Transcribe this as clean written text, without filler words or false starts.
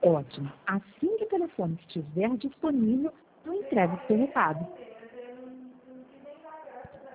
Ótimo. Assim que o telefone estiver disponível, eu entrego o seu recado.